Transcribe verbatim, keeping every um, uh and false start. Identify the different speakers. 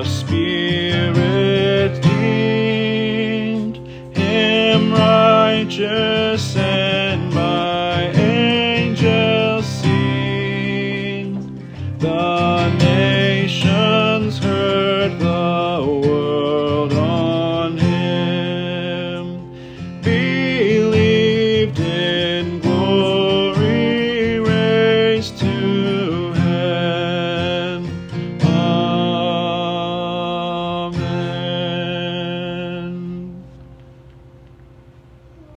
Speaker 1: Spirit deemed him righteous, and by angels seen. The